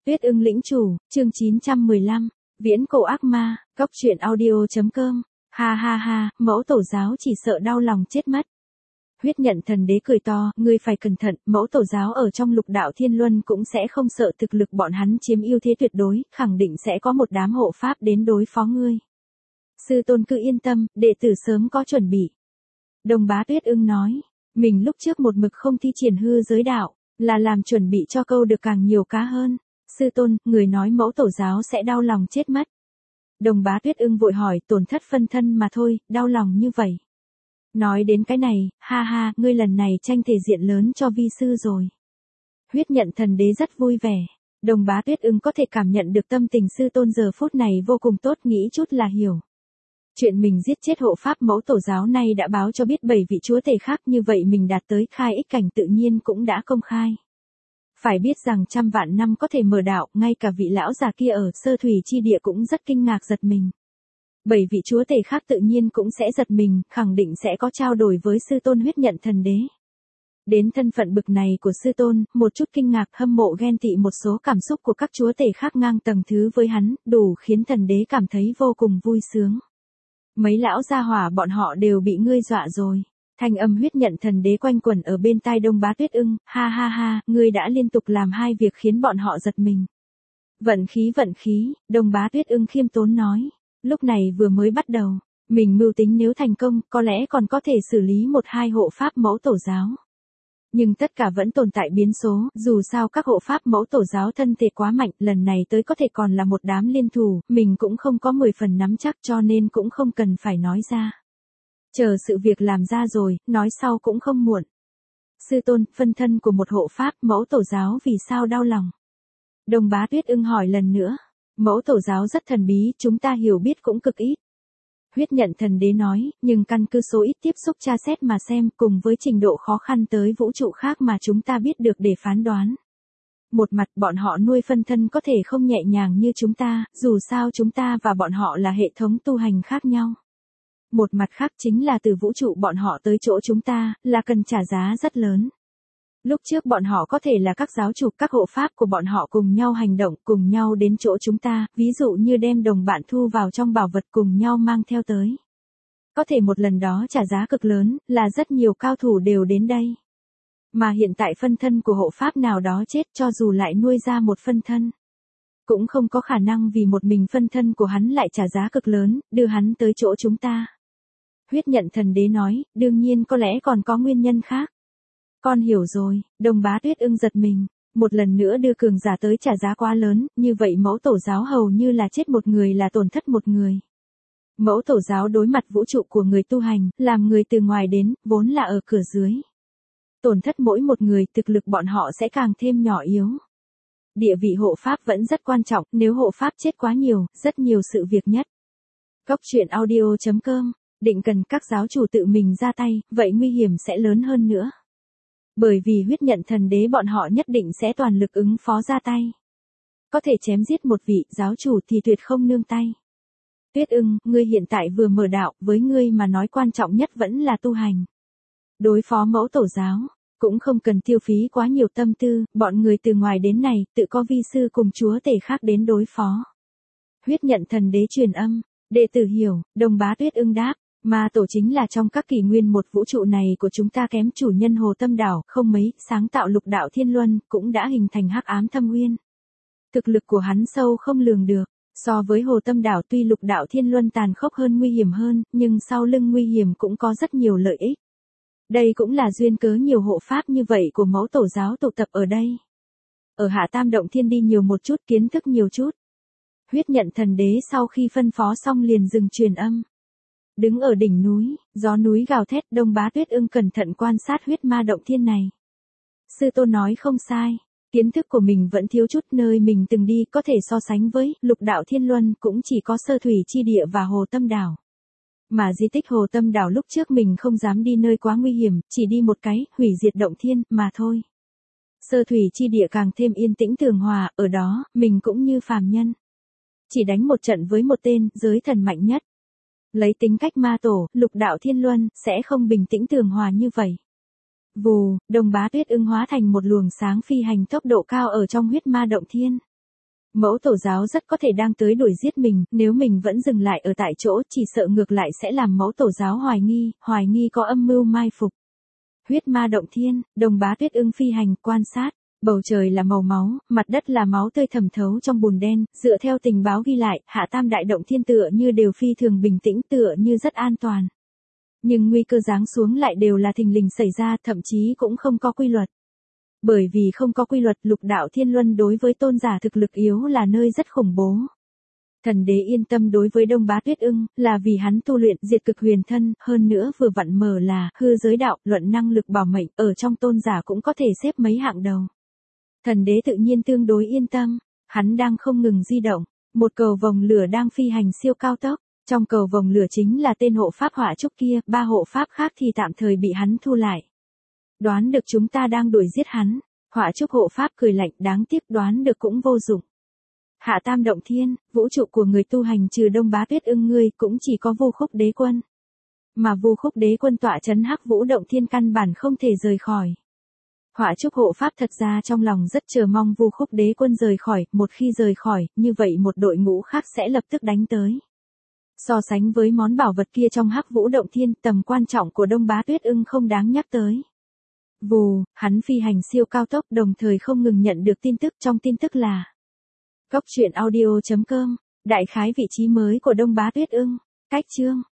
Tuyết ưng lĩnh chủ, chương 915, viễn cổ ác ma, góc truyện audio.com, ha ha ha, mẫu tổ giáo chỉ sợ đau lòng chết mất. Huyết nhận thần đế cười to, ngươi phải cẩn thận, mẫu tổ giáo ở trong lục đạo thiên luân cũng sẽ không sợ thực lực bọn hắn chiếm ưu thế tuyệt đối, khẳng định sẽ có một đám hộ pháp đến đối phó ngươi. Sư tôn cứ yên tâm, đệ tử sớm có chuẩn bị. Đồng bá Tuyết ưng nói, mình lúc trước một mực không thi triển hư giới đạo, là làm chuẩn bị cho câu được càng nhiều cá hơn. Sư tôn, người nói mẫu tổ giáo sẽ đau lòng chết mất. Đồng bá Tuyết ưng vội hỏi, tổn thất phân thân mà thôi, đau lòng như vậy. Nói đến cái này, ha ha, ngươi lần này tranh thể diện lớn cho vi sư rồi. Huyết nhận thần đế rất vui vẻ. Đồng bá Tuyết ưng có thể cảm nhận được tâm tình sư tôn giờ phút này vô cùng tốt, nghĩ chút là hiểu. Chuyện mình giết chết hộ pháp mẫu tổ giáo này đã báo cho biết 7 vị chúa tể khác, như vậy mình đạt tới khai ích cảnh tự nhiên cũng đã công khai. Phải biết rằng trăm vạn năm có thể mở đạo, ngay cả vị lão già kia ở sơ thủy chi địa cũng rất kinh ngạc giật mình. 7 vị chúa tể khác tự nhiên cũng sẽ giật mình, khẳng định sẽ có trao đổi với sư tôn huyết nhận thần đế. Đến thân phận bực này của sư tôn, một chút kinh ngạc, hâm mộ, ghen tị, một số cảm xúc của các chúa tể khác ngang tầng thứ với hắn, đủ khiến thần đế cảm thấy vô cùng vui sướng. Mấy lão gia hỏa bọn họ đều bị ngươi dọa rồi. Thanh âm huyết nhận thần đế quanh quẩn ở bên tai Đông bá Tuyết ưng, ha ha ha, ngươi đã liên tục làm 2 việc khiến bọn họ giật mình. Vận khí, Đông bá Tuyết ưng khiêm tốn nói, lúc này vừa mới bắt đầu, mình mưu tính nếu thành công, có lẽ còn có thể xử lý 1-2 hộ pháp mẫu tổ giáo. Nhưng tất cả vẫn tồn tại biến số, dù sao các hộ pháp mẫu tổ giáo thân thể quá mạnh, lần này tới có thể còn là một đám liên thủ, mình cũng không có 10 phần nắm chắc cho nên cũng không cần phải nói ra. Chờ sự việc làm ra rồi, nói sau cũng không muộn. Sư tôn, phân thân của một hộ pháp mẫu tổ giáo vì sao đau lòng? Đồng bá Tuyết ưng hỏi lần nữa. Mẫu tổ giáo rất thần bí, chúng ta hiểu biết cũng cực ít. Huyết nhận thần đế nói, nhưng căn cứ số ít tiếp xúc tra xét mà xem, cùng với trình độ khó khăn tới vũ trụ khác mà chúng ta biết được để phán đoán. Một mặt bọn họ nuôi phân thân có thể không nhẹ nhàng như chúng ta, dù sao chúng ta và bọn họ là hệ thống tu hành khác nhau. Một mặt khác chính là từ vũ trụ bọn họ tới chỗ chúng ta, là cần trả giá rất lớn. Lúc trước bọn họ có thể là các giáo chủ, các hộ pháp của bọn họ cùng nhau hành động, cùng nhau đến chỗ chúng ta, ví dụ như đem đồng bạn thu vào trong bảo vật cùng nhau mang theo tới. Có thể một lần đó trả giá cực lớn, là rất nhiều cao thủ đều đến đây. Mà hiện tại phân thân của hộ pháp nào đó chết, cho dù lại nuôi ra một phân thân, cũng không có khả năng vì một mình phân thân của hắn lại trả giá cực lớn, đưa hắn tới chỗ chúng ta. Huyết nhận thần đế nói, đương nhiên có lẽ còn có nguyên nhân khác. Con hiểu rồi, Đồng bá Tuyết ưng giật mình, một lần nữa đưa cường giả tới trả giá quá lớn, như vậy mẫu tổ giáo hầu như là chết một người là tổn thất một người. Mẫu tổ giáo đối mặt vũ trụ của người tu hành, làm người từ ngoài đến, vốn là ở cửa dưới. Tổn thất mỗi một người, thực lực bọn họ sẽ càng thêm nhỏ yếu. Địa vị hộ pháp vẫn rất quan trọng, nếu hộ pháp chết quá nhiều, rất nhiều sự việc nhất. Góc truyện audio.com, định cần các giáo chủ tự mình ra tay, vậy nguy hiểm sẽ lớn hơn nữa. Bởi vì huyết nhận thần đế bọn họ nhất định sẽ toàn lực ứng phó ra tay. Có thể chém giết một vị giáo chủ thì tuyệt không nương tay. Tuyết ưng, ngươi hiện tại vừa mở đạo, với ngươi mà nói quan trọng nhất vẫn là tu hành. Đối phó mẫu tổ giáo, cũng không cần tiêu phí quá nhiều tâm tư, bọn người từ ngoài đến này, tự có vi sư cùng chúa tể khác đến đối phó. Huyết nhận thần đế truyền âm, đệ tử hiểu, Đồng bá Tuyết ưng đáp. Ma tổ chính là trong các kỷ nguyên một vũ trụ này của chúng ta kém chủ nhân Hồ Tâm Đảo, không mấy, sáng tạo lục đạo thiên luân, cũng đã hình thành hắc ám thâm uyên. Thực lực của hắn sâu không lường được, so với Hồ Tâm Đảo tuy lục đạo thiên luân tàn khốc hơn nguy hiểm hơn, nhưng sau lưng nguy hiểm cũng có rất nhiều lợi ích. Đây cũng là duyên cớ nhiều hộ pháp như vậy của mẫu tổ giáo tụ tập ở đây. Ở Hạ Tam Động Thiên đi nhiều một chút, kiến thức nhiều chút. Huyết nhận thần đế sau khi phân phó xong liền dừng truyền âm. Đứng ở đỉnh núi, gió núi gào thét, Đông bá Tuyết ưng cẩn thận quan sát huyết ma động thiên này. Sư tôn nói không sai, kiến thức của mình vẫn thiếu chút, nơi mình từng đi có thể so sánh với lục đạo thiên luân cũng chỉ có sơ thủy chi địa và Hồ Tâm Đảo. Mà di tích Hồ Tâm Đảo lúc trước mình không dám đi nơi quá nguy hiểm, chỉ đi một cái, hủy diệt động thiên, mà thôi. Sơ thủy chi địa càng thêm yên tĩnh tường hòa, ở đó, mình cũng như phàm nhân. Chỉ đánh một trận với một tên, giới thần mạnh nhất. Lấy tính cách ma tổ, lục đạo thiên luân, sẽ không bình tĩnh tường hòa như vậy. Vù, Đồng bá Tuyết ưng hóa thành một luồng sáng phi hành tốc độ cao ở trong huyết ma động thiên. Mẫu tổ giáo rất có thể đang tới đuổi giết mình, nếu mình vẫn dừng lại ở tại chỗ, chỉ sợ ngược lại sẽ làm mẫu tổ giáo hoài nghi có âm mưu mai phục. Huyết ma động thiên, Đông Bá Tuyết Ưng phi hành, quan sát. Bầu trời là màu máu, mặt đất là máu tươi thẩm thấu trong bùn đen, dựa theo tình báo ghi lại, Hạ Tam đại động thiên tựa như đều phi thường bình tĩnh, tựa như rất an toàn. Nhưng nguy cơ giáng xuống lại đều là thình lình xảy ra, thậm chí cũng không có quy luật. Bởi vì không có quy luật, Lục đạo thiên luân đối với tôn giả thực lực yếu là nơi rất khủng bố. Thần đế yên tâm đối với Đông Bá Tuyết Ưng, là vì hắn tu luyện diệt cực huyền thân, hơn nữa vừa vặn mở là hư giới đạo, luận năng lực bảo mệnh, ở trong tôn giả cũng có thể xếp mấy hạng đầu. Thần đế tự nhiên tương đối yên tâm, hắn đang không ngừng di động, một cầu vòng lửa đang phi hành siêu cao tốc, trong cầu vòng lửa chính là tên hộ pháp hỏa trúc kia, 3 hộ pháp khác thì tạm thời bị hắn thu lại. Đoán được chúng ta đang đuổi giết hắn, hỏa trúc hộ pháp cười lạnh, đáng tiếc đoán được cũng vô dụng. Hạ Tam động thiên, vũ trụ của người tu hành trừ Đông Bá Tuyết Ưng ngươi cũng chỉ có Vu Khúc Đế Quân. Mà Vu Khúc Đế Quân tọa trấn Hắc Vũ động thiên căn bản không thể rời khỏi. Hỏa trúc hộ pháp thật ra trong lòng rất chờ mong Vu Khúc Đế Quân rời khỏi, một khi rời khỏi, như vậy một đội ngũ khác sẽ lập tức đánh tới. So sánh với món bảo vật kia trong Hắc Vũ động thiên, tầm quan trọng của Đông Bá Tuyết Ưng không đáng nhắc tới. Vù, hắn phi hành siêu cao tốc, đồng thời không ngừng nhận được tin tức, trong tin tức là Góc truyện audio.com, đại khái vị trí mới của Đông Bá Tuyết Ưng, cách chương